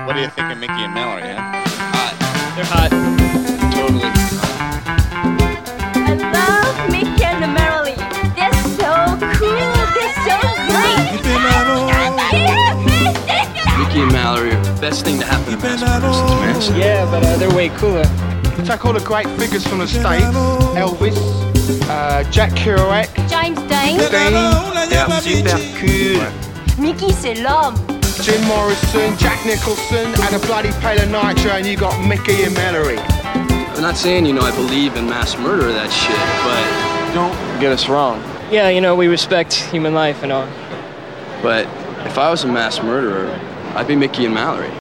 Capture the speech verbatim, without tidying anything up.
What do you think of Mickey and Mallory, huh? Hot. They're hot. Totally. I love Mickey and Mallory. They're so cool. They're so great. Mickey and Mallory are the best thing to happen to Mass Murder since Manson. Yeah, but uh, they're way cooler. Take all the great figures from the States. Elvis, uh, Jack Kerouac, James Dean. Dean, Super cool. Mickey, c'est l'homme. Jim Morrison, Jack Nicholson, and a bloody Pale Nitro, and you got Mickey and Mallory. I'm not saying, you know, I believe in mass murder or that shit, but Don't get us wrong. Yeah, you know, we respect human life and all. but if I was a mass murderer, I'd be Mickey and Mallory.